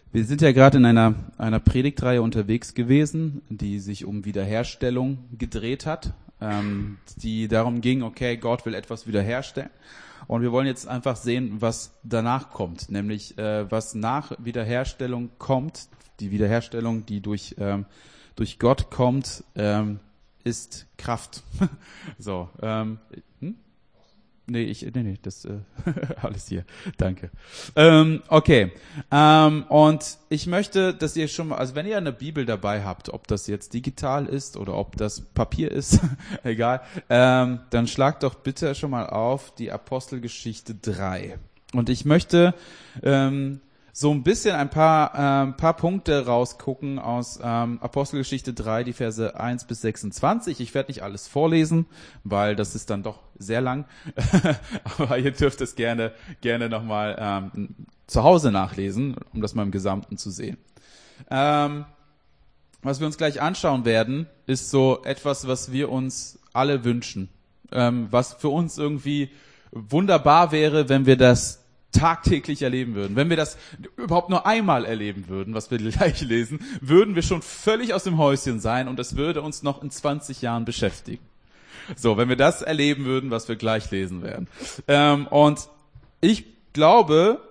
Wir sind ja gerade in einer Predigtreihe unterwegs gewesen, die sich um Wiederherstellung gedreht hat, die darum ging, okay, Gott will etwas wiederherstellen. Und wir wollen jetzt einfach sehen, was danach kommt, nämlich was nach Wiederherstellung kommt. Die Wiederherstellung, die durch Gott kommt, ist Kraft. So, Nee, das alles hier. Danke. Okay. Und ich möchte, dass ihr schon mal, also wenn ihr eine Bibel dabei habt, ob das jetzt digital ist oder ob das Papier ist, egal, dann schlagt doch bitte schon mal auf die Apostelgeschichte 3. Und ich möchte so ein bisschen ein paar Punkte rausgucken aus Apostelgeschichte 3, die Verse 1 bis 26. Ich werde nicht alles vorlesen, weil das ist dann doch sehr lang. Aber ihr dürft es gerne nochmal zu Hause nachlesen, um das mal im Gesamten zu sehen. Was wir uns gleich anschauen werden, ist so etwas, was wir uns alle wünschen. Was für uns irgendwie wunderbar wäre, wenn wir das tagtäglich erleben würden. Wenn wir das überhaupt nur einmal erleben würden, was wir gleich lesen, würden wir schon völlig aus dem Häuschen sein und das würde uns noch in 20 Jahren beschäftigen. So, wenn wir das erleben würden, was wir gleich lesen werden. Und ich glaube,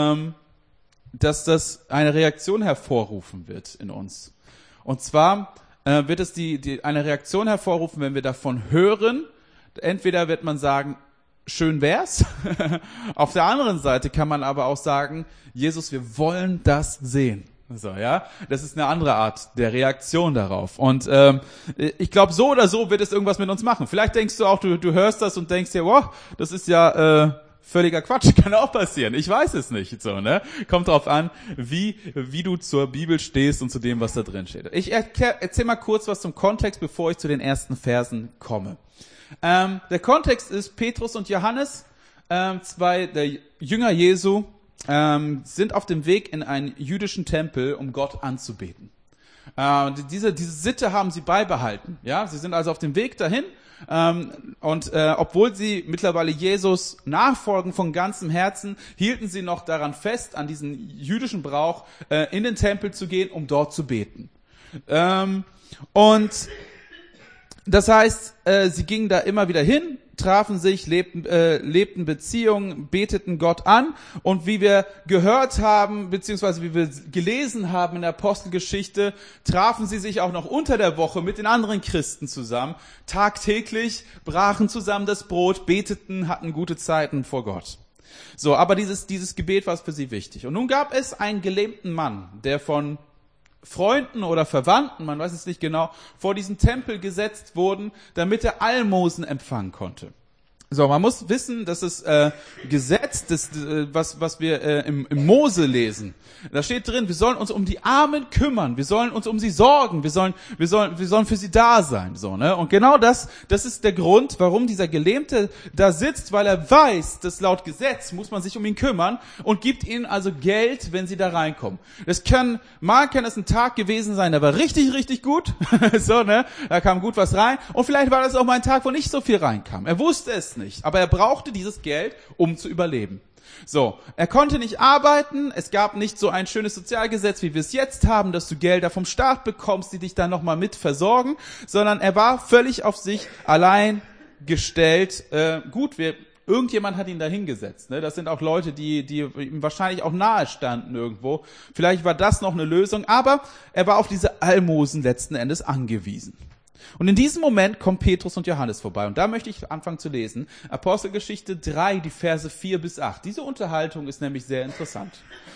dass das eine Reaktion hervorrufen wird in uns. Und zwar wird es eine Reaktion hervorrufen, wenn wir davon hören. Entweder wird man sagen, schön wär's. Auf der anderen Seite kann man aber auch sagen, Jesus, wir wollen das sehen. So, ja, das ist eine andere Art der Reaktion darauf. Und ich glaube, so oder so wird es irgendwas mit uns machen. Vielleicht denkst du auch, du hörst das und denkst dir, wow, das ist ja völliger Quatsch. Kann auch passieren. Ich weiß es nicht. So, ne? Kommt drauf an, wie du zur Bibel stehst und zu dem, was da drin steht. Ich erzähl mal kurz was zum Kontext, bevor ich zu den ersten Versen komme. Der Kontext ist, Petrus und Johannes, zwei der Jünger Jesu, sind auf dem Weg in einen jüdischen Tempel, um Gott anzubeten. Diese Sitte haben sie beibehalten. Ja, sie sind also auf dem Weg dahin. Und obwohl sie mittlerweile Jesus nachfolgen von ganzem Herzen, hielten sie noch daran fest, an diesen jüdischen Brauch, in den Tempel zu gehen, um dort zu beten. Und das heißt, sie gingen da immer wieder hin, trafen sich, lebten Beziehungen, beteten Gott an. Und wie wir gehört haben, beziehungsweise wie wir gelesen haben in der Apostelgeschichte, trafen sie sich auch noch unter der Woche mit den anderen Christen zusammen. Tagtäglich brachen zusammen das Brot, beteten, hatten gute Zeiten vor Gott. So, aber dieses Gebet war für sie wichtig. Und nun gab es einen gelähmten Mann, der von Freunden oder Verwandten, man weiß es nicht genau, vor diesen Tempel gesetzt wurden, damit er Almosen empfangen konnte. So, man muss wissen, dass das Gesetz, was wir im Mose lesen, da steht drin, wir sollen uns um die Armen kümmern, wir sollen uns um sie sorgen, wir sollen für sie da sein, so, ne? Und genau das ist der Grund, warum dieser Gelähmte da sitzt, weil er weiß, dass laut Gesetz muss man sich um ihn kümmern und gibt ihnen also Geld, wenn sie da reinkommen. Mal kann das ein Tag gewesen sein, der war richtig, richtig gut, so, ne? Da kam gut was rein und vielleicht war das auch mal ein Tag, wo nicht so viel reinkam. Er wusste es nicht, aber er brauchte dieses Geld, um zu überleben. So, er konnte nicht arbeiten, es gab nicht so ein schönes Sozialgesetz, wie wir es jetzt haben, dass du Gelder vom Staat bekommst, die dich dann nochmal mit versorgen, sondern er war völlig auf sich allein gestellt. Irgendjemand hat ihn da hingesetzt. Ne? Das sind auch Leute, die ihm wahrscheinlich auch nahe standen irgendwo. Vielleicht war das noch eine Lösung, aber er war auf diese Almosen letzten Endes angewiesen. Und in diesem Moment kommen Petrus und Johannes vorbei. Und da möchte ich anfangen zu lesen. Apostelgeschichte 3, die Verse 4 bis 8. Diese Unterhaltung ist nämlich sehr interessant.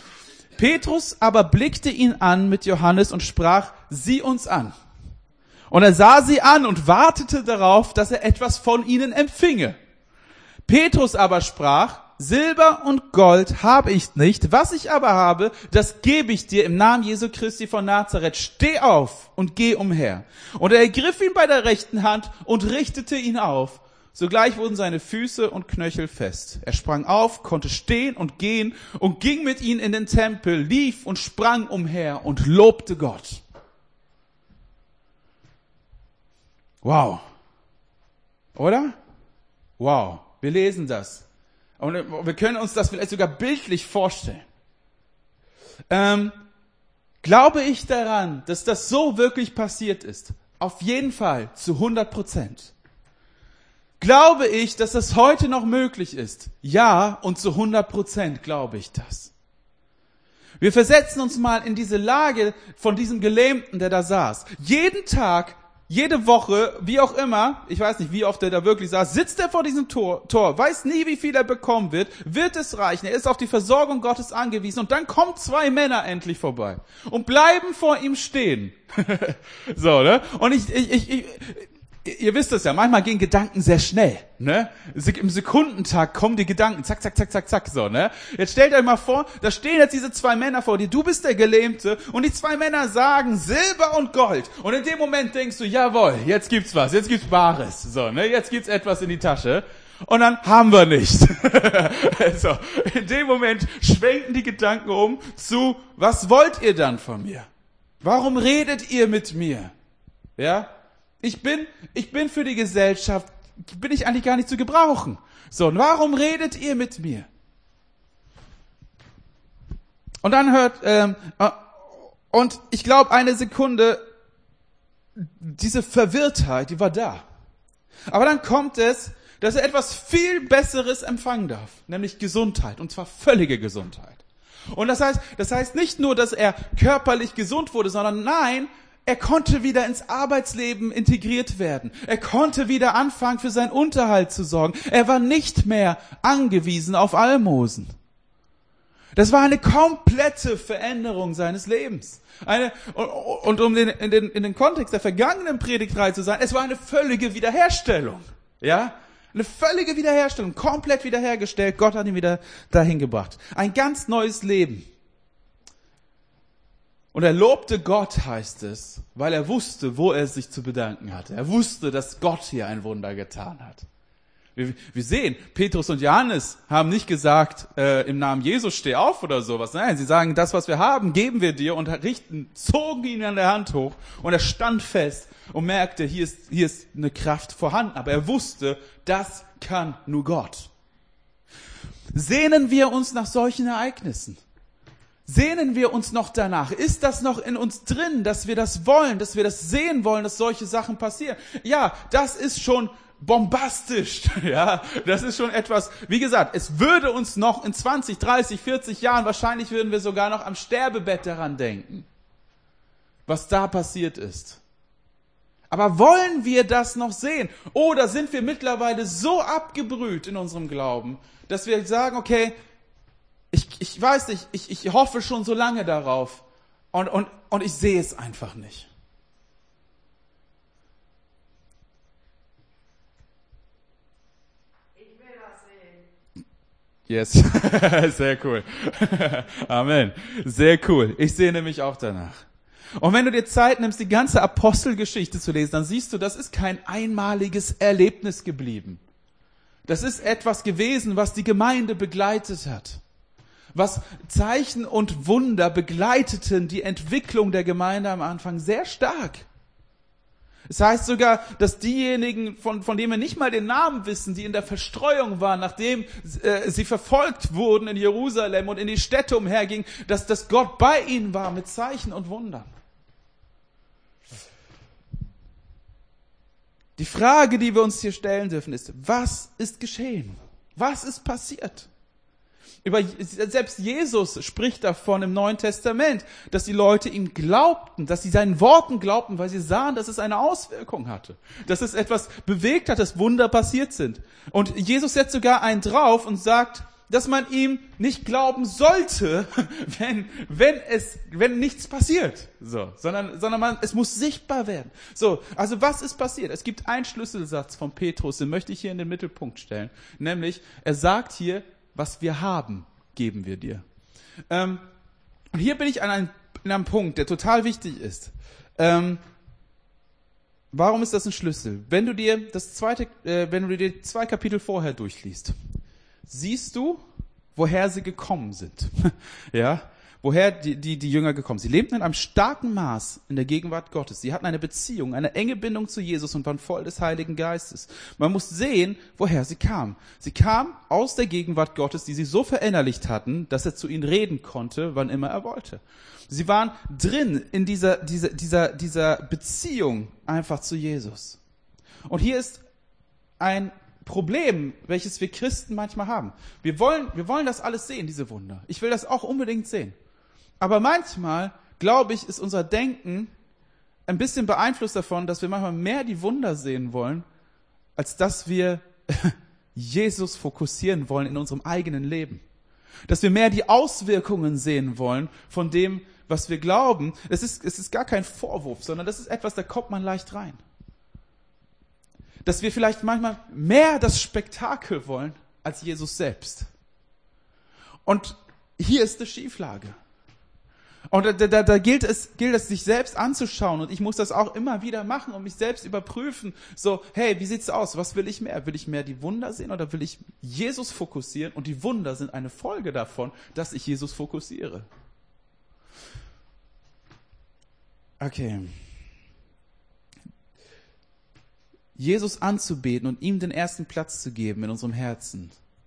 Petrus aber blickte ihn an mit Johannes und sprach, sieh uns an. Und er sah sie an und wartete darauf, dass er etwas von ihnen empfinge. Petrus aber sprach, Silber und Gold habe ich nicht, was ich aber habe, das gebe ich dir im Namen Jesu Christi von Nazareth. Steh auf und geh umher. Und er ergriff ihn bei der rechten Hand und richtete ihn auf. Sogleich wurden seine Füße und Knöchel fest. Er sprang auf, konnte stehen und gehen und ging mit ihnen in den Tempel, lief und sprang umher und lobte Gott. Wow. Oder? Wow. Wir lesen das. Und wir können uns das vielleicht sogar bildlich vorstellen. Glaube ich daran, dass das so wirklich passiert ist? Auf jeden Fall, zu 100%. Glaube ich, dass das heute noch möglich ist? Ja, und zu 100% glaube ich das. Wir versetzen uns mal in diese Lage von diesem Gelähmten, der da saß. Jeden Tag, jede Woche, wie auch immer, ich weiß nicht, wie oft er da wirklich saß, sitzt er vor diesem Tor, weiß nie, wie viel er bekommen wird es reichen. Er ist auf die Versorgung Gottes angewiesen und dann kommen 2 Männer endlich vorbei und bleiben vor ihm stehen. So, ne? Und ihr wisst es ja, manchmal gehen Gedanken sehr schnell, ne? Im Sekundentakt kommen die Gedanken, zack, zack, zack, zack, zack, so, ne? Jetzt stellt euch mal vor, da stehen jetzt diese 2 Männer vor dir, du bist der Gelähmte und die 2 Männer sagen Silber und Gold. Und in dem Moment denkst du, jawohl, jetzt gibt's was, jetzt gibt's Bares, so, ne? Jetzt gibt's etwas in die Tasche. Und dann haben wir nichts. So, in dem Moment schwenken die Gedanken um zu, was wollt ihr dann von mir? Warum redet ihr mit mir? Ja? Ich bin für die Gesellschaft, bin ich eigentlich gar nicht zu gebrauchen. So, und warum redet ihr mit mir? Und dann und ich glaube, eine Sekunde, diese Verwirrtheit, die war da. Aber dann kommt es, dass er etwas viel Besseres empfangen darf, nämlich Gesundheit, und zwar völlige Gesundheit. Und das heißt nicht nur, dass er körperlich gesund wurde, sondern nein, er konnte wieder ins Arbeitsleben integriert werden. Er konnte wieder anfangen, für seinen Unterhalt zu sorgen. Er war nicht mehr angewiesen auf Almosen. Das war eine komplette Veränderung seines Lebens. Und um in den Kontext der vergangenen Predigtreihe zu sein, es war eine völlige Wiederherstellung. Ja? Eine völlige Wiederherstellung, komplett wiederhergestellt. Gott hat ihn wieder dahin gebracht. Ein ganz neues Leben. Und er lobte Gott, heißt es, weil er wusste, wo er sich zu bedanken hatte. Er wusste, dass Gott hier ein Wunder getan hat. Wir sehen, Petrus und Johannes haben nicht gesagt, im Namen Jesus steh auf oder sowas. Nein, sie sagen, das, was wir haben, geben wir dir und zogen ihn an der Hand hoch. Und er stand fest und merkte, hier ist eine Kraft vorhanden. Aber er wusste, das kann nur Gott. Sehnen wir uns nach solchen Ereignissen? Sehnen wir uns noch danach? Ist das noch in uns drin, dass wir das wollen, dass wir das sehen wollen, dass solche Sachen passieren? Ja, das ist schon bombastisch. Ja, das ist schon etwas, wie gesagt, es würde uns noch in 20, 30, 40 Jahren, wahrscheinlich würden wir sogar noch am Sterbebett daran denken, was da passiert ist. Aber wollen wir das noch sehen? Oder sind wir mittlerweile so abgebrüht in unserem Glauben, dass wir sagen, okay, ich weiß nicht, ich hoffe schon so lange darauf und ich sehe es einfach nicht. Ich will das sehen. Yes, sehr cool. Amen. Sehr cool. Ich sehne mich auch danach. Und wenn du dir Zeit nimmst, die ganze Apostelgeschichte zu lesen, dann siehst du, das ist kein einmaliges Erlebnis geblieben. Das ist etwas gewesen, was die Gemeinde begleitet hat. Was Zeichen und Wunder begleiteten die Entwicklung der Gemeinde am Anfang sehr stark. Es heißt sogar, dass diejenigen, von denen wir nicht mal den Namen wissen, die in der Verstreuung waren, nachdem sie verfolgt wurden in Jerusalem und in die Städte umhergingen, dass Gott bei ihnen war mit Zeichen und Wundern. Die Frage, die wir uns hier stellen dürfen, ist, was ist geschehen? Was ist passiert? Selbst Jesus spricht davon im Neuen Testament, dass die Leute ihm glaubten, dass sie seinen Worten glaubten, weil sie sahen, dass es eine Auswirkung hatte, dass es etwas bewegt hat, dass Wunder passiert sind. Und Jesus setzt sogar einen drauf und sagt, dass man ihm nicht glauben sollte, wenn nichts passiert, sondern es muss sichtbar werden. So, also was ist passiert? Es gibt einen Schlüsselsatz von Petrus, den möchte ich hier in den Mittelpunkt stellen, nämlich er sagt hier, was wir haben, geben wir dir. Und hier bin ich an einem Punkt, der total wichtig ist. Warum ist das ein Schlüssel? Wenn du dir die 2 Kapitel vorher durchliest, siehst du, woher sie gekommen sind. Ja? woher die Jünger gekommen sind. Sie lebten in einem starken Maß in der Gegenwart Gottes. Sie hatten eine Beziehung, eine enge Bindung zu Jesus und waren voll des Heiligen Geistes. Man muss sehen, woher sie kamen. Sie kamen aus der Gegenwart Gottes, die sie so verinnerlicht hatten, dass er zu ihnen reden konnte, wann immer er wollte. Sie waren drin in dieser Beziehung einfach zu Jesus. Und hier ist ein Problem, welches wir Christen manchmal haben. Wir wollen das alles sehen, diese Wunder. Ich will das auch unbedingt sehen. Aber manchmal, glaube ich, ist unser Denken ein bisschen beeinflusst davon, dass wir manchmal mehr die Wunder sehen wollen, als dass wir Jesus fokussieren wollen in unserem eigenen Leben. Dass wir mehr die Auswirkungen sehen wollen von dem, was wir glauben. Es ist gar kein Vorwurf, sondern das ist etwas, da kommt man leicht rein. Dass wir vielleicht manchmal mehr das Spektakel wollen als Jesus selbst. Und hier ist die Schieflage. Und da gilt es, sich selbst anzuschauen. Und ich muss das auch immer wieder machen und mich selbst überprüfen. So, hey, wie sieht's aus? Was will ich mehr? Will ich mehr die Wunder sehen oder will ich Jesus fokussieren? Und die Wunder sind eine Folge davon, dass ich Jesus fokussiere. Okay. Jesus anzubeten und ihm den ersten Platz zu geben in unserem Herzen.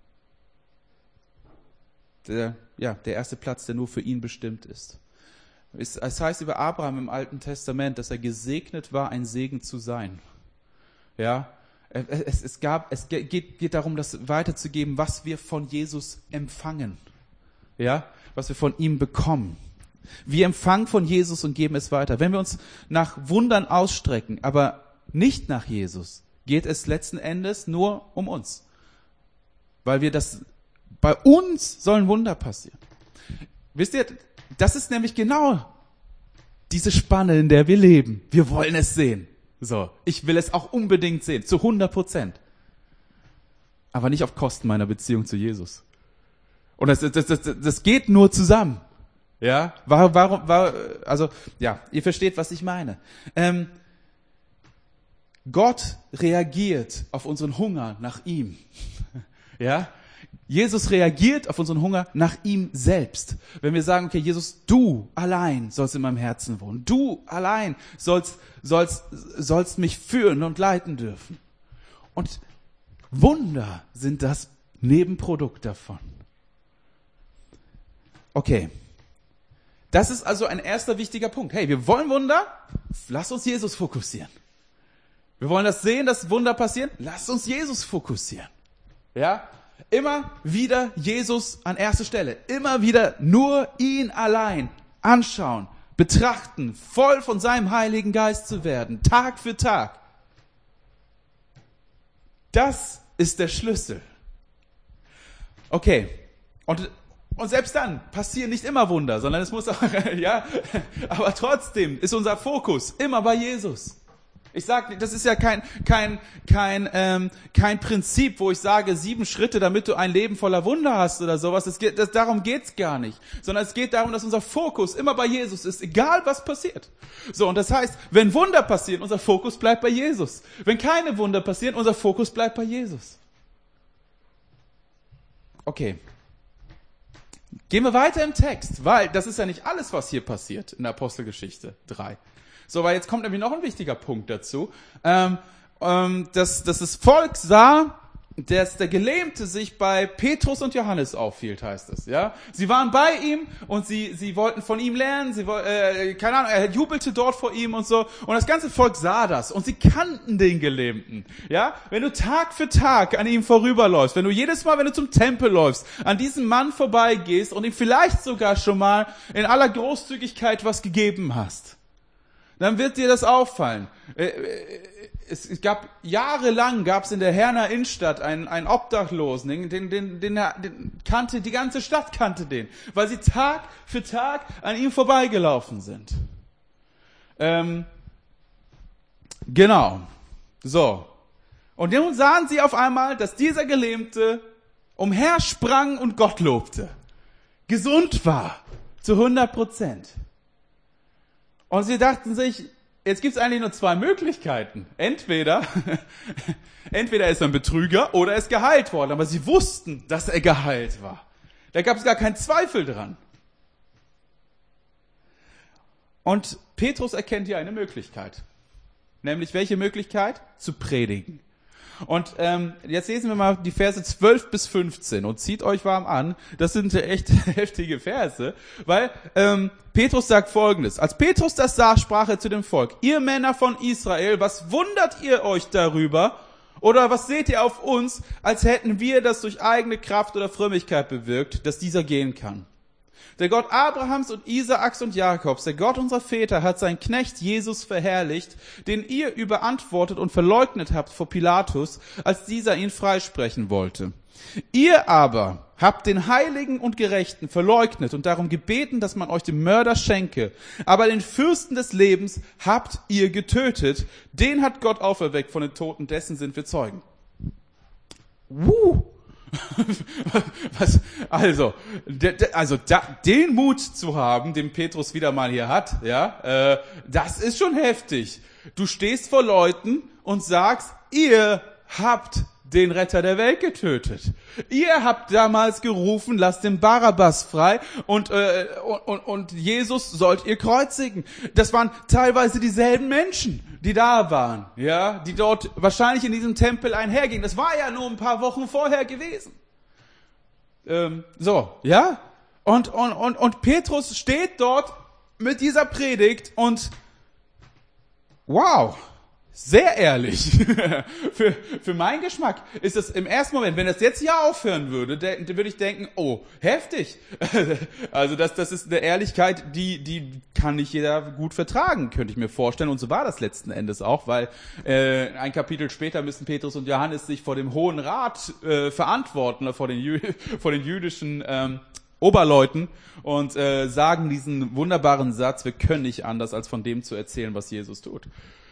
Der erste Platz, der nur für ihn bestimmt ist. Es heißt über Abraham im Alten Testament, dass er gesegnet war, ein Segen zu sein. Ja, es geht darum, das weiterzugeben, was wir von Jesus empfangen. Ja, was wir von ihm bekommen. Wir empfangen von Jesus und geben es weiter. Wenn wir uns nach Wundern ausstrecken, aber nicht nach Jesus, geht es letzten Endes nur um uns. Weil bei uns sollen Wunder passieren. Wisst ihr, das ist nämlich genau diese Spanne, in der wir leben. Wir wollen es sehen. So, ich will es auch unbedingt sehen, zu 100%. Aber nicht auf Kosten meiner Beziehung zu Jesus. Und das geht nur zusammen. Ja, ihr versteht, was ich meine. Gott reagiert auf unseren Hunger nach ihm. Ja? Jesus reagiert auf unseren Hunger nach ihm selbst. Wenn wir sagen, okay, Jesus, du allein sollst in meinem Herzen wohnen. Du allein sollst mich führen und leiten dürfen. Und Wunder sind das Nebenprodukt davon. Okay. Das ist also ein erster wichtiger Punkt. Hey, wir wollen Wunder? Lass uns Jesus fokussieren. Wir wollen das sehen, dass Wunder passieren? Lass uns Jesus fokussieren. Ja? Immer wieder Jesus an erster Stelle. Immer wieder nur ihn allein anschauen, betrachten, voll von seinem Heiligen Geist zu werden, Tag für Tag. Das ist der Schlüssel. Okay. Und selbst dann passieren nicht immer Wunder, sondern es muss auch, ja, aber trotzdem ist unser Fokus immer bei Jesus. Ich sage, das ist ja kein Prinzip, wo ich sage, 7 Schritte, damit du ein Leben voller Wunder hast oder sowas. Darum geht's gar nicht. Sondern es geht darum, dass unser Fokus immer bei Jesus ist, egal was passiert. So, und das heißt, wenn Wunder passieren, unser Fokus bleibt bei Jesus. Wenn keine Wunder passieren, unser Fokus bleibt bei Jesus. Okay. Gehen wir weiter im Text, weil das ist ja nicht alles, was hier passiert in der Apostelgeschichte 3. So, weil jetzt kommt nämlich noch ein wichtiger Punkt dazu, dass das Volk sah, dass der Gelähmte sich bei Petrus und Johannes aufhielt, heißt es. Ja, sie waren bei ihm und sie wollten von ihm lernen. Keine Ahnung, er jubelte dort vor ihm und so. Und das ganze Volk sah das und sie kannten den Gelähmten. Ja, wenn du Tag für Tag an ihm vorüberläufst, wenn du jedes Mal, wenn du zum Tempel läufst, an diesem Mann vorbeigehst und ihm vielleicht sogar schon mal in aller Großzügigkeit was gegeben hast, dann wird dir das auffallen. Es gab jahrelang in der Herner Innenstadt einen Obdachlosen, den kannte, die ganze Stadt kannte den, weil sie Tag für Tag an ihm vorbeigelaufen sind. Genau. So. Und nun sahen sie auf einmal, dass dieser Gelähmte umhersprang und Gott lobte. Gesund war. Zu 100%. Und sie dachten sich, jetzt gibt's eigentlich nur 2 Möglichkeiten. Entweder er ist ein Betrüger oder er ist geheilt worden. Aber sie wussten, dass er geheilt war. Da gab es gar keinen Zweifel dran. Und Petrus erkennt hier eine Möglichkeit. Nämlich welche Möglichkeit? Zu predigen. Und jetzt lesen wir mal die Verse 12 bis 15 und zieht euch warm an. Das sind echt heftige Verse, weil Petrus sagt Folgendes. Als Petrus das sah, sprach er zu dem Volk: Ihr Männer von Israel, was wundert ihr euch darüber? Oder was seht ihr auf uns, als hätten wir das durch eigene Kraft oder Frömmigkeit bewirkt, dass dieser gehen kann? Der Gott Abrahams und Isaaks und Jakobs, der Gott unserer Väter, hat seinen Knecht Jesus verherrlicht, den ihr überantwortet und verleugnet habt vor Pilatus, als dieser ihn freisprechen wollte. Ihr aber habt den Heiligen und Gerechten verleugnet und darum gebeten, dass man euch den Mörder schenke. Aber den Fürsten des Lebens habt ihr getötet. Den hat Gott auferweckt von den Toten, dessen sind wir Zeugen. Den Mut zu haben, den Petrus wieder mal hier hat, ja, das ist schon heftig. Du stehst vor Leuten und sagst, ihr habt den Retter der Welt getötet. Ihr habt damals gerufen, lasst den Barabbas frei und Jesus sollt ihr kreuzigen. Das waren teilweise dieselben Menschen, die da waren, ja, die dort wahrscheinlich in diesem Tempel einhergingen. Das war ja nur ein paar Wochen vorher gewesen. Ja. Und Petrus steht dort mit dieser Predigt und wow. Sehr ehrlich. Für meinen Geschmack ist es im ersten Moment, wenn das jetzt hier aufhören würde, würde ich denken, oh, heftig. Also das ist eine Ehrlichkeit, die kann nicht jeder gut vertragen, könnte ich mir vorstellen. Und so war das letzten Endes auch, weil ein Kapitel später müssen Petrus und Johannes sich vor dem Hohen Rat verantworten, vor den jüdischen Oberleuten und sagen diesen wunderbaren Satz: Wir können nicht anders, als von dem zu erzählen, was Jesus tut.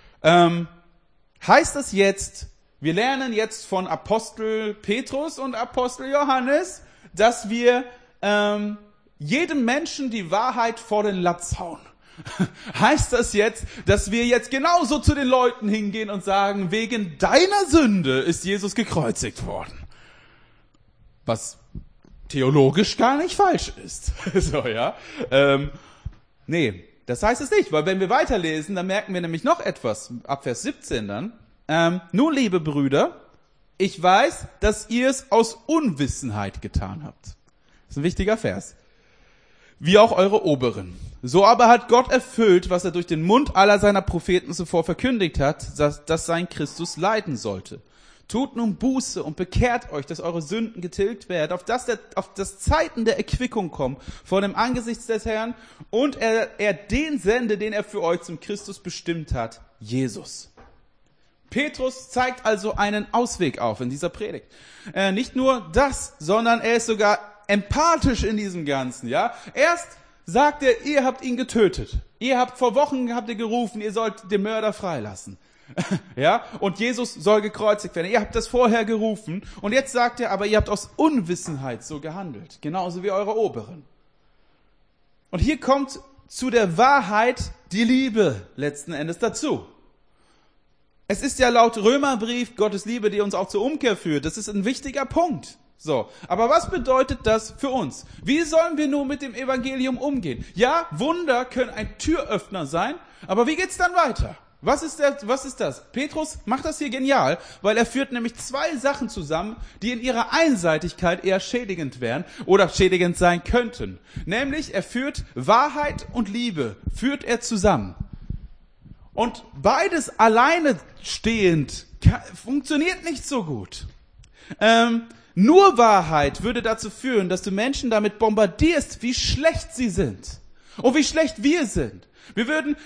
Heißt das jetzt, wir lernen jetzt von Apostel Petrus und Apostel Johannes, dass wir jedem Menschen die Wahrheit vor den Latz hauen? Heißt das jetzt, dass wir jetzt genauso zu den Leuten hingehen und sagen, wegen deiner Sünde ist Jesus gekreuzigt worden? Was theologisch gar nicht falsch ist. Nee. Das heißt es nicht, weil wenn wir weiterlesen, dann merken wir nämlich noch etwas, ab Vers 17 dann. Nun, liebe Brüder, ich weiß, dass ihr es aus Unwissenheit getan habt. Das ist ein wichtiger Vers. Wie auch eure Oberen. So aber hat Gott erfüllt, was er durch den Mund aller seiner Propheten zuvor verkündigt hat, dass sein Christus leiden sollte. Tut nun Buße und bekehrt euch, dass eure Sünden getilgt werden, auf das Zeiten der Erquickung kommen vor dem Angesicht des Herrn und er den sende, den er für euch zum Christus bestimmt hat, Jesus. Petrus zeigt also einen Ausweg auf in dieser Predigt. Nicht nur das, sondern er ist sogar empathisch in diesem Ganzen, ja. Erst sagt er, ihr habt ihn getötet. Vor Wochen habt ihr gerufen, ihr sollt den Mörder freilassen. Ja, und Jesus soll gekreuzigt werden. Ihr habt das vorher gerufen und jetzt sagt er, aber ihr habt aus Unwissenheit so gehandelt, genauso wie eure Oberen. Und hier kommt zu der Wahrheit die Liebe letzten Endes dazu. Es ist ja laut Römerbrief Gottes Liebe, die uns auch zur Umkehr führt. Das ist ein wichtiger Punkt. So, aber was bedeutet das für uns? Wie sollen wir nun mit dem Evangelium umgehen? Ja, Wunder können ein Türöffner sein, aber wie geht's dann weiter? Was ist das? Petrus macht das hier genial, weil er führt nämlich zwei Sachen zusammen, die in ihrer Einseitigkeit eher schädigend wären oder schädigend sein könnten. Nämlich, er führt Wahrheit und Liebe, führt er zusammen. Und beides alleine stehend funktioniert nicht so gut. Nur Wahrheit würde dazu führen, dass du Menschen damit bombardierst, wie schlecht sie sind und wie schlecht wir sind. Wir würden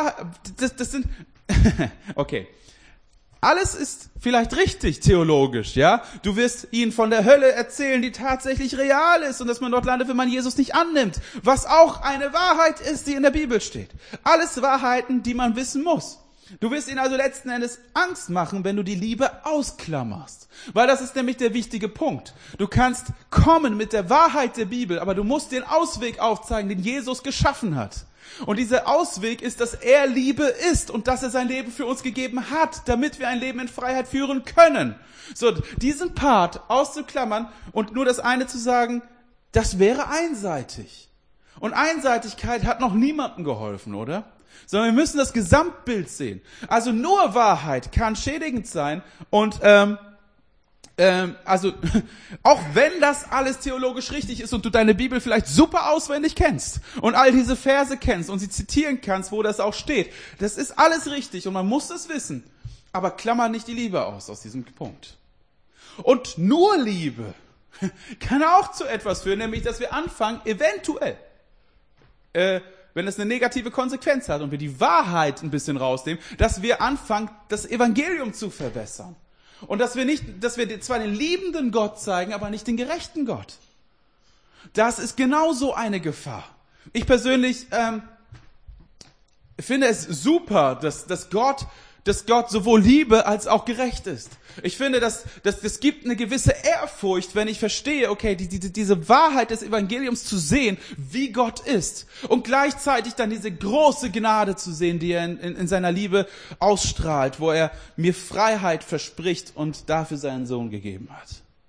okay. Alles ist vielleicht richtig theologisch, ja? Du wirst ihnen von der Hölle erzählen, die tatsächlich real ist und dass man dort landet, wenn man Jesus nicht annimmt. Was auch eine Wahrheit ist, die in der Bibel steht. Alles Wahrheiten, die man wissen muss. Du wirst ihnen also letzten Endes Angst machen, wenn du die Liebe ausklammerst. Weil das ist nämlich der wichtige Punkt. Du kannst kommen mit der Wahrheit der Bibel, aber du musst den Ausweg aufzeigen, den Jesus geschaffen hat. Und dieser Ausweg ist, dass er Liebe ist und dass er sein Leben für uns gegeben hat, damit wir ein Leben in Freiheit führen können. So, diesen Part auszuklammern und nur das eine zu sagen, das wäre einseitig. Und Einseitigkeit hat noch niemandem geholfen, oder? Sondern wir müssen das Gesamtbild sehen. Also nur Wahrheit kann schädigend sein und also auch wenn das alles theologisch richtig ist und du deine Bibel vielleicht super auswendig kennst und all diese Verse kennst und sie zitieren kannst, wo das auch steht, das ist alles richtig und man muss es wissen. Aber klammer nicht die Liebe aus diesem Punkt. Und nur Liebe kann auch zu etwas führen, nämlich dass wir anfangen, eventuell, wenn es eine negative Konsequenz hat und wir die Wahrheit ein bisschen rausnehmen, dass wir anfangen, das Evangelium zu verbessern. Und dass wir zwar den liebenden Gott zeigen, aber nicht den gerechten Gott. Das ist genauso eine Gefahr. Ich persönlich finde es super, dass Gott sowohl Liebe als auch gerecht ist. Ich finde, das gibt eine gewisse Ehrfurcht, wenn ich verstehe, okay, diese Wahrheit des Evangeliums zu sehen, wie Gott ist. Und gleichzeitig dann diese große Gnade zu sehen, die er in seiner Liebe ausstrahlt, wo er mir Freiheit verspricht und dafür seinen Sohn gegeben hat.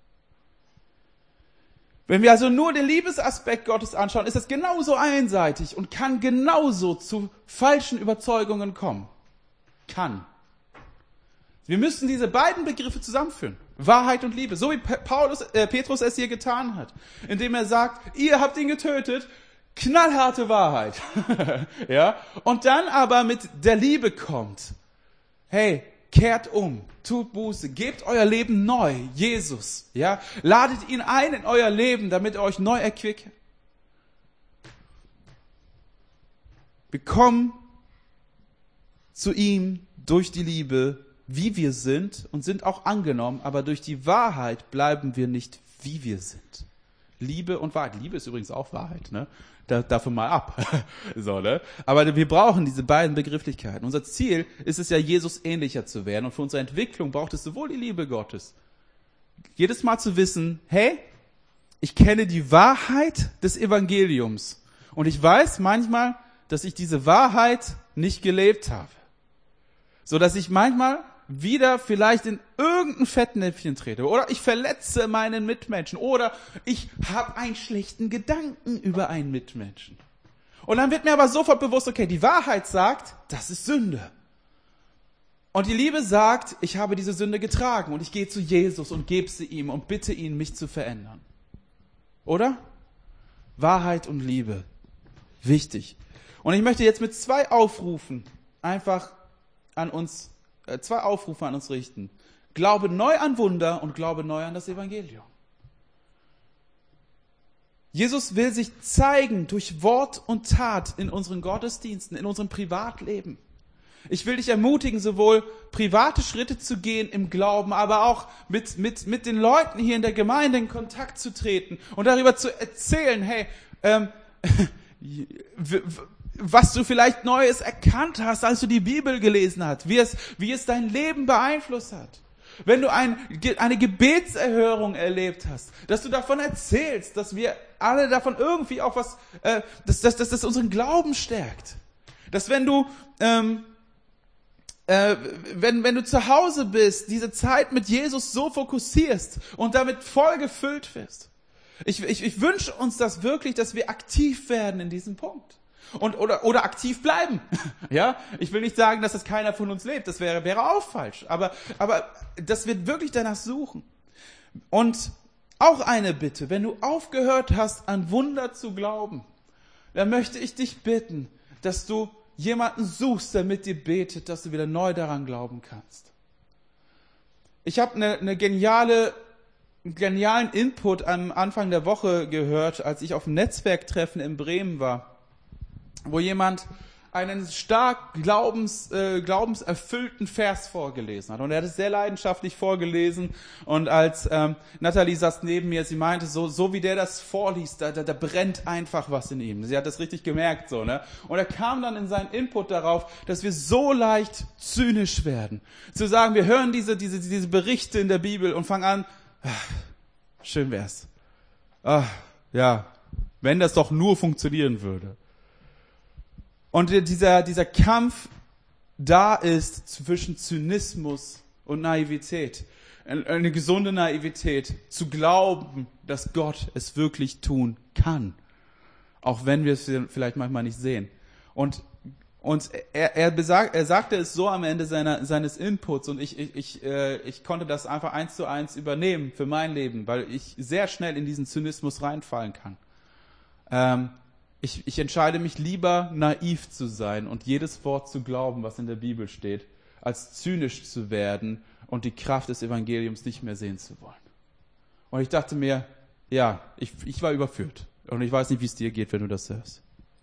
Wenn wir also nur den Liebesaspekt Gottes anschauen, ist das genauso einseitig und kann genauso zu falschen Überzeugungen kommen. Kann. Wir müssen diese beiden Begriffe zusammenführen. Wahrheit und Liebe. So wie Petrus es hier getan hat. Indem er sagt, ihr habt ihn getötet. Knallharte Wahrheit. Ja. Und dann aber mit der Liebe kommt. Hey, kehrt um. Tut Buße. Gebt euer Leben neu. Jesus. Ja. Ladet ihn ein in euer Leben, damit er euch neu erquickt. Wir kommen zu ihm durch die Liebe, wie wir sind und sind auch angenommen, aber durch die Wahrheit bleiben wir nicht, wie wir sind. Liebe und Wahrheit. Liebe ist übrigens auch Wahrheit, ne? Davon mal ab. So, ne? Aber wir brauchen diese beiden Begrifflichkeiten. Unser Ziel ist es ja, Jesus ähnlicher zu werden und für unsere Entwicklung braucht es sowohl die Liebe Gottes. Jedes Mal zu wissen, hey, ich kenne die Wahrheit des Evangeliums und ich weiß manchmal, dass ich diese Wahrheit nicht gelebt habe. So dass ich manchmal wieder vielleicht in irgendein Fettnäpfchen trete. Oder ich verletze meinen Mitmenschen. Oder ich habe einen schlechten Gedanken über einen Mitmenschen. Und dann wird mir aber sofort bewusst, okay, die Wahrheit sagt, das ist Sünde. Und die Liebe sagt, ich habe diese Sünde getragen und ich gehe zu Jesus und gebe sie ihm und bitte ihn, mich zu verändern. Oder? Wahrheit und Liebe. Wichtig. Und ich möchte jetzt mit zwei Aufrufen an uns richten. Glaube neu an Wunder und glaube neu an das Evangelium. Jesus will sich zeigen durch Wort und Tat in unseren Gottesdiensten, in unserem Privatleben. Ich will dich ermutigen, sowohl private Schritte zu gehen im Glauben, aber auch mit den Leuten hier in der Gemeinde in Kontakt zu treten und darüber zu erzählen, hey, was du vielleicht Neues erkannt hast, als du die Bibel gelesen hast, wie es dein Leben beeinflusst hat. Wenn du eine Gebetserhörung erlebt hast, dass du davon erzählst, dass wir alle davon irgendwie auch was, dass das unseren Glauben stärkt. Dass wenn du zu Hause bist, diese Zeit mit Jesus so fokussierst und damit voll gefüllt wirst. Ich wünsche uns das wirklich, dass wir aktiv werden in diesem Punkt. Oder aktiv bleiben. Ja, ich will nicht sagen, dass das keiner von uns lebt. Das wäre auch falsch. Aber dass wir wirklich danach suchen. Und auch eine Bitte, wenn du aufgehört hast, an Wunder zu glauben, dann möchte ich dich bitten, dass du jemanden suchst, der mit dir betet, dass du wieder neu daran glauben kannst. Ich habe einen genialen Input am Anfang der Woche gehört, als ich auf dem Netzwerktreffen in Bremen war, wo jemand einen stark glaubenserfüllten Vers vorgelesen hat. Und er hat es sehr leidenschaftlich vorgelesen. Und als Nathalie saß neben mir, sie meinte, so wie der das vorliest, da brennt einfach was in ihm. Sie hat das richtig gemerkt, so, ne? Und er kam dann in seinen Input darauf, dass wir so leicht zynisch werden. Zu sagen, wir hören diese Berichte in der Bibel und fangen an, schön wär's. Ja, wenn das doch nur funktionieren würde. Und dieser Kampf da ist zwischen Zynismus und Naivität. Eine gesunde Naivität, zu glauben, dass Gott es wirklich tun kann. Auch wenn wir es vielleicht manchmal nicht sehen. Und er sagte es so am Ende seines Inputs und ich konnte das einfach 1:1 übernehmen für mein Leben, weil ich sehr schnell in diesen Zynismus reinfallen kann. Ich entscheide mich lieber, naiv zu sein und jedes Wort zu glauben, was in der Bibel steht, als zynisch zu werden und die Kraft des Evangeliums nicht mehr sehen zu wollen. Und ich dachte mir, ja, ich war überführt. Und ich weiß nicht, wie es dir geht, wenn du das hörst.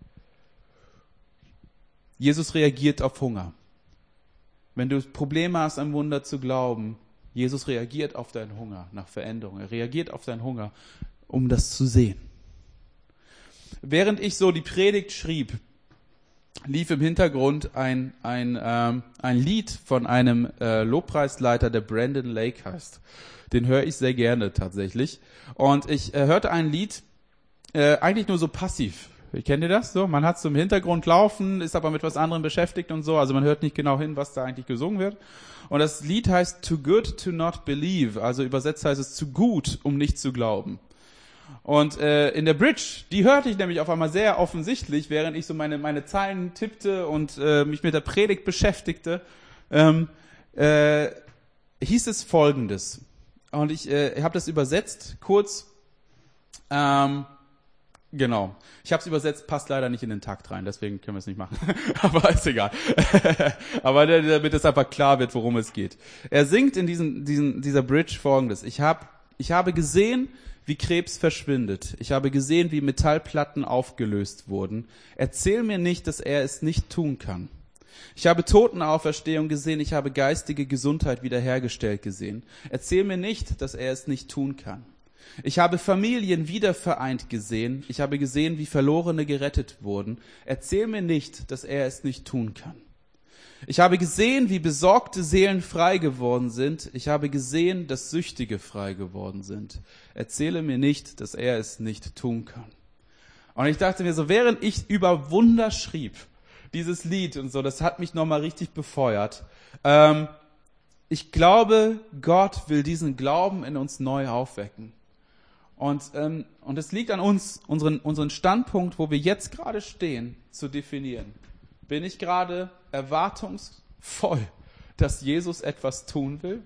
Jesus reagiert auf Hunger. Wenn du Probleme hast, an Wunder zu glauben, Jesus reagiert auf deinen Hunger nach Veränderung. Er reagiert auf deinen Hunger, um das zu sehen. Während ich so die Predigt schrieb, lief im Hintergrund ein Lied von einem Lobpreisleiter, der Brandon Lake heißt. Den höre ich sehr gerne tatsächlich. Und ich hörte ein Lied, eigentlich nur so passiv. Kennt ihr das so? Man hat es so im Hintergrund laufen, ist aber mit was anderem beschäftigt und so. Also man hört nicht genau hin, was da eigentlich gesungen wird. Und das Lied heißt Too Good to Not Believe. Also übersetzt heißt es zu gut, um nicht zu glauben. Und in der Bridge, die hörte ich nämlich auf einmal sehr offensichtlich, während ich so meine Zeilen tippte und mich mit der Predigt beschäftigte, hieß es Folgendes. Und ich habe das übersetzt, kurz. Genau. Ich habe es übersetzt, passt leider nicht in den Takt rein, deswegen können wir es nicht machen. Aber ist egal. Aber damit es einfach klar wird, worum es geht. Er singt in dieser Bridge Folgendes. Ich habe gesehen, wie Krebs verschwindet. Ich habe gesehen, wie Metallplatten aufgelöst wurden. Erzähl mir nicht, dass er es nicht tun kann. Ich habe Totenauferstehung gesehen. Ich habe geistige Gesundheit wiederhergestellt gesehen. Erzähl mir nicht, dass er es nicht tun kann. Ich habe Familien wiedervereint gesehen. Ich habe gesehen, wie Verlorene gerettet wurden. Erzähl mir nicht, dass er es nicht tun kann. Ich habe gesehen, wie besorgte Seelen frei geworden sind. Ich habe gesehen, dass Süchtige frei geworden sind. Erzähle mir nicht, dass er es nicht tun kann. Und ich dachte mir so, während ich über Wunder schrieb, dieses Lied und so, das hat mich nochmal richtig befeuert. Ich glaube, Gott will diesen Glauben in uns neu aufwecken. Und es liegt an uns, unseren Standpunkt, wo wir jetzt gerade stehen, zu definieren. Bin ich gerade erwartungsvoll, dass Jesus etwas tun will?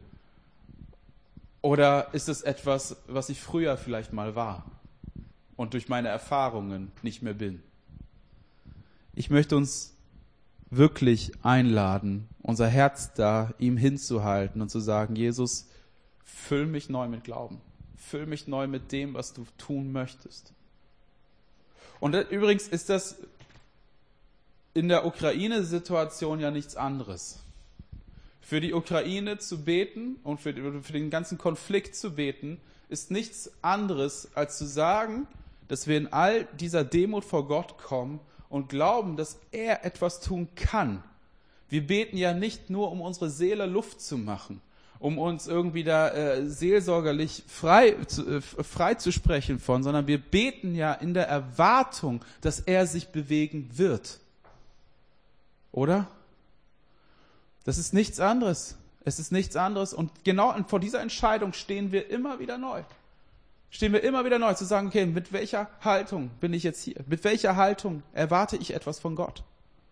Oder ist es etwas, was ich früher vielleicht mal war und durch meine Erfahrungen nicht mehr bin? Ich möchte uns wirklich einladen, unser Herz da ihm hinzuhalten und zu sagen, Jesus, füll mich neu mit Glauben. Füll mich neu mit dem, was du tun möchtest. Und übrigens ist das in der Ukraine-Situation ja nichts anderes. Für die Ukraine zu beten und für den ganzen Konflikt zu beten, ist nichts anderes, als zu sagen, dass wir in all dieser Demut vor Gott kommen und glauben, dass er etwas tun kann. Wir beten ja nicht nur, um unsere Seele Luft zu machen, um uns irgendwie da seelsorgerlich frei zu sprechen von, sondern wir beten ja in der Erwartung, dass er sich bewegen wird. Oder? Das ist nichts anderes. Es ist nichts anderes. Und genau vor dieser Entscheidung stehen wir immer wieder neu. Zu sagen, okay, mit welcher Haltung bin ich jetzt hier? Mit welcher Haltung erwarte ich etwas von Gott?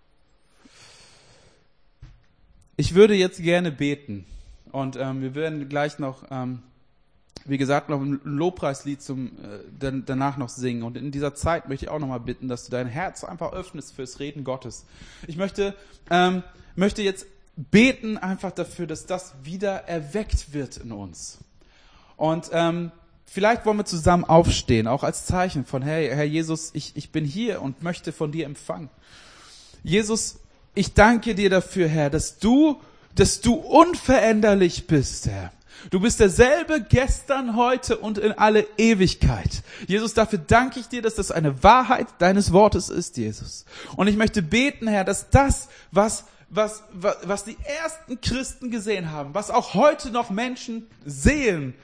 Ich würde jetzt gerne beten. Und wir werden gleich noch, wie gesagt, noch ein Lobpreislied danach noch singen. Und in dieser Zeit möchte ich auch noch mal bitten, dass du dein Herz einfach öffnest fürs Reden Gottes. Ich möchte jetzt beten einfach dafür, dass das wieder erweckt wird in uns. Und vielleicht wollen wir zusammen aufstehen, auch als Zeichen von, hey, Herr Jesus, ich bin hier und möchte von dir empfangen. Jesus, ich danke dir dafür, Herr, dass du unveränderlich bist, Herr. Du bist derselbe gestern, heute und in alle Ewigkeit. Jesus, dafür danke ich dir, dass das eine Wahrheit deines Wortes ist, Jesus. Und ich möchte beten, Herr, dass das, was die ersten Christen gesehen haben, was auch heute noch Menschen sehen,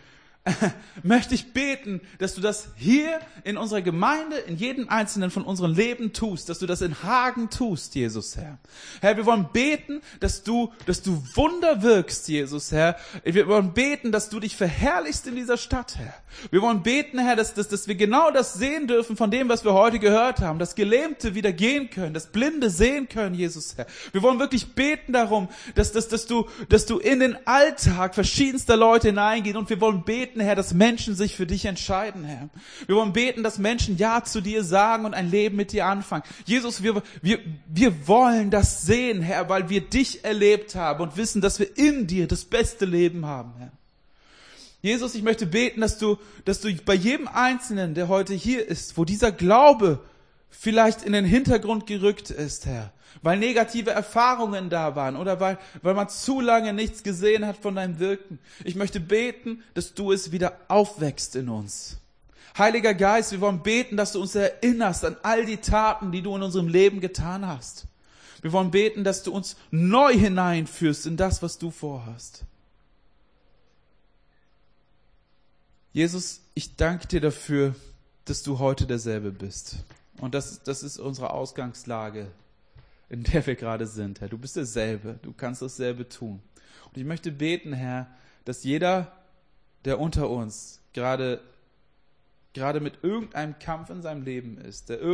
möchte ich beten, dass du das hier in unserer Gemeinde, in jedem einzelnen von unseren Leben tust, dass du das in Hagen tust, Jesus, Herr. Herr, wir wollen beten, dass du Wunder wirkst, Jesus, Herr. Wir wollen beten, dass du dich verherrlichst in dieser Stadt, Herr. Wir wollen beten, Herr, dass wir genau das sehen dürfen von dem, was wir heute gehört haben, dass Gelähmte wieder gehen können, dass Blinde sehen können, Jesus, Herr. Wir wollen wirklich beten darum, dass du in den Alltag verschiedenster Leute hineingehst, und wir wollen beten, Herr, dass Menschen sich für dich entscheiden, Herr. Wir wollen beten, dass Menschen Ja zu dir sagen und ein Leben mit dir anfangen. Jesus, wir wollen das sehen, Herr, weil wir dich erlebt haben und wissen, dass wir in dir das beste Leben haben, Herr. Jesus, ich möchte beten, dass du bei jedem Einzelnen, der heute hier ist, wo dieser Glaube vielleicht in den Hintergrund gerückt ist, Herr, weil negative Erfahrungen da waren oder weil man zu lange nichts gesehen hat von deinem Wirken. Ich möchte beten, dass du es wieder aufwächst in uns. Heiliger Geist, wir wollen beten, dass du uns erinnerst an all die Taten, die du in unserem Leben getan hast. Wir wollen beten, dass du uns neu hineinführst in das, was du vorhast. Jesus, ich danke dir dafür, dass du heute derselbe bist. Und das ist unsere Ausgangslage, in der wir gerade sind, Herr. Du bist derselbe, du kannst dasselbe tun. Und ich möchte beten, Herr, dass jeder, der unter uns gerade mit irgendeinem Kampf in seinem Leben ist, der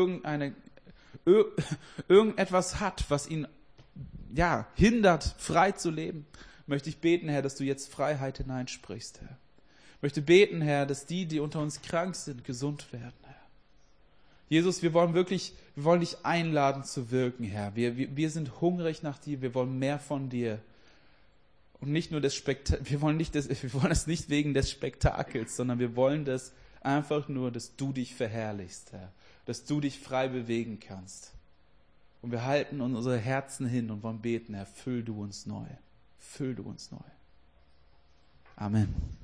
irgendetwas hat, was ihn hindert, frei zu leben, möchte ich beten, Herr, dass du jetzt Freiheit hineinsprichst, Herr. Ich möchte beten, Herr, dass die unter uns krank sind, gesund werden, Herr. Jesus, wir wollen dich einladen zu wirken, Herr. Wir sind hungrig nach dir, wir wollen mehr von dir. Und nicht nur wir wollen es nicht wegen des Spektakels, sondern wir wollen das einfach nur, dass du dich verherrlichst, Herr. Dass du dich frei bewegen kannst. Und wir halten unsere Herzen hin und wollen beten, Herr, füll du uns neu. Füll du uns neu. Amen.